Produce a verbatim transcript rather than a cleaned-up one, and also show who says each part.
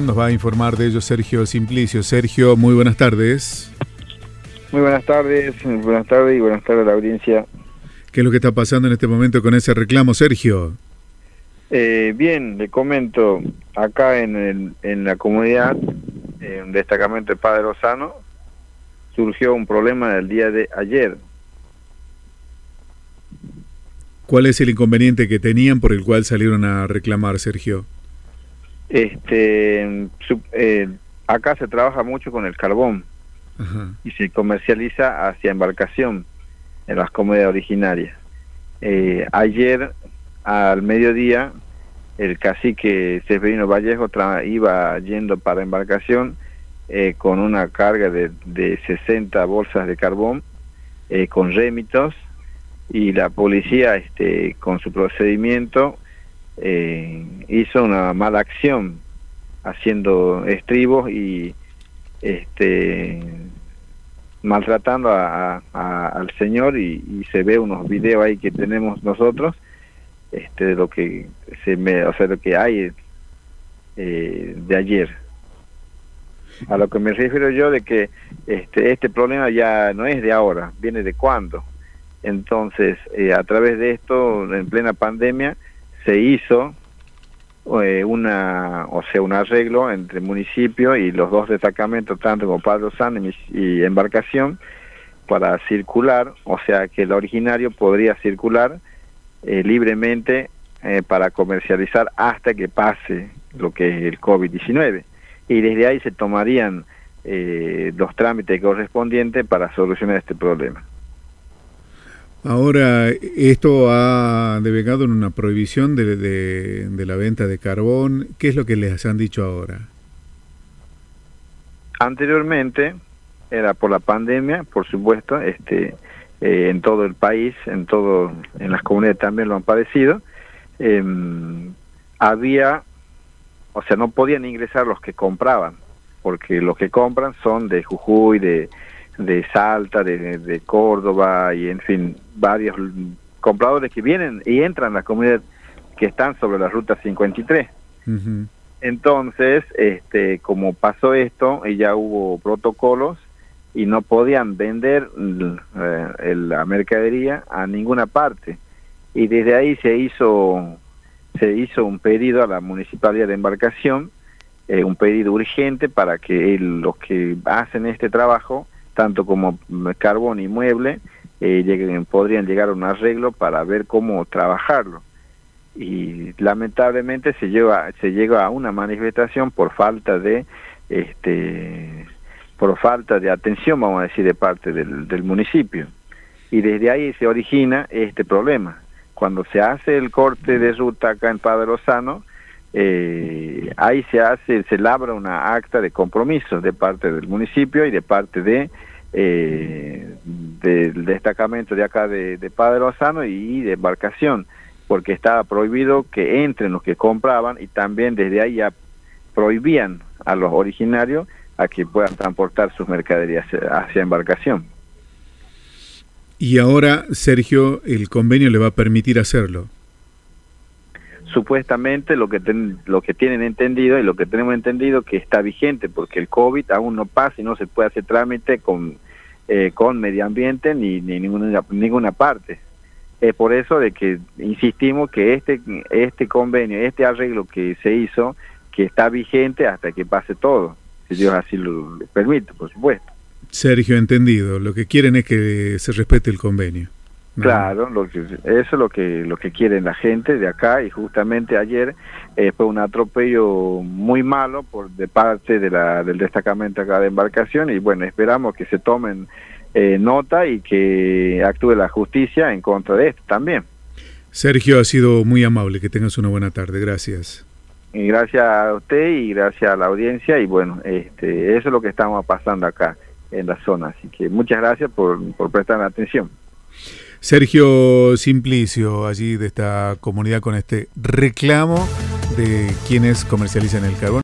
Speaker 1: Carbón. Nos va a informar de ello Sergio Simplicio. Sergio, muy buenas tardes.
Speaker 2: Muy buenas tardes, buenas tardes y buenas tardes a la audiencia.
Speaker 1: ¿Qué es lo que está pasando en este momento con ese reclamo, Sergio?
Speaker 2: Eh, bien, le comento, acá en, el, en la comunidad, en un destacamento de Padre Lozano, surgió un problema el día de ayer.
Speaker 1: ¿Cuál es el inconveniente que tenían por el cual salieron a reclamar, Sergio?
Speaker 2: Este, su, eh, acá se trabaja mucho con el carbón. Ajá. Y se comercializa hacia embarcación en las comunidades originarias. Eh, ayer al mediodía el cacique Severino Vallejo tra- iba yendo para embarcación eh, con una carga de, de sesenta bolsas de carbón eh, con rémitos, y la policía este, con su procedimiento eh, hizo una mala acción haciendo estribos y este maltratando a, a, a, al señor, y, y se ve unos videos ahí que tenemos nosotros este de lo que se me o sea lo que hay eh, de ayer. A lo que me refiero yo de que este este problema ya no es de ahora, viene de cuándo. Entonces eh, a través de esto, en plena pandemia, se hizo eh, una o sea un arreglo entre el municipio y los dos destacamentos, tanto como Padre Lozano y, y embarcación, para circular, o sea que el originario podría circular eh, libremente eh, para comercializar hasta que pase lo que es el COVID diecinueve, y desde ahí se tomarían eh, los trámites correspondientes para solucionar este problema.
Speaker 1: Ahora, esto ha devengado en una prohibición de, de, de la venta de carbón. ¿Qué es lo que les han dicho ahora?
Speaker 2: Anteriormente era por la pandemia, por supuesto, este eh, en todo el país, en todo, en las comunidades también lo han padecido. Eh, había, o sea, no podían ingresar los que compraban, porque los que compran son de Jujuy, de de Salta, de, de Córdoba, y en fin, varios compradores que vienen y entran a las comunidades que están sobre la ruta cincuenta y tres. Uh-huh. Entonces, este, como pasó esto, y ya hubo protocolos, y no podían vender eh, la mercadería a ninguna parte, y desde ahí se hizo se hizo un pedido a la Municipalidad de Embarcación, eh, un pedido urgente para que el, los que hacen este trabajo, tanto como carbón y mueble, eh, lleguen, podrían llegar a un arreglo para ver cómo trabajarlo. Y lamentablemente se lleva se llega a una manifestación por falta de este por falta de atención, vamos a decir, de parte del, del municipio, y desde ahí se origina este problema. Cuando se hace el corte de ruta acá en Padre Lozano, eh, ahí se hace se labra una acta de compromiso de parte del municipio y de parte de eh, del destacamento de acá de, de Padre Lozano y de embarcación, porque estaba prohibido que entren los que compraban, y también desde ahí ya prohibían a los originarios a que puedan transportar sus mercaderías hacia embarcación.
Speaker 1: Y ahora, Sergio, el convenio le va a permitir hacerlo.
Speaker 2: Supuestamente lo que ten, lo que tienen entendido y lo que tenemos entendido que está vigente, porque el COVID aún no pasa y no se puede hacer trámite con eh, con medio ambiente ni, ni ninguna ninguna parte. Es por eso de que insistimos que este este convenio, este arreglo que se hizo, que está vigente hasta que pase todo, si Dios así lo, lo permite, por supuesto.
Speaker 1: Sergio, entendido. Lo que quieren es que se respete el convenio. No.
Speaker 2: Claro, lo que, eso es lo que lo que quieren la gente de acá, y justamente ayer eh, fue un atropello muy malo por de parte de la del destacamento acá de embarcación, y bueno, esperamos que se tomen eh, nota y que actúe la justicia en contra de esto también.
Speaker 1: Sergio, ha sido muy amable, que tengas una buena tarde, gracias.
Speaker 2: Y gracias a usted y gracias a la audiencia, y bueno, este eso es lo que estamos pasando acá en la zona, así que muchas gracias por, por prestar atención.
Speaker 1: Sergio Simplicio, allí de esta comunidad, con este reclamo de quienes comercializan el carbón.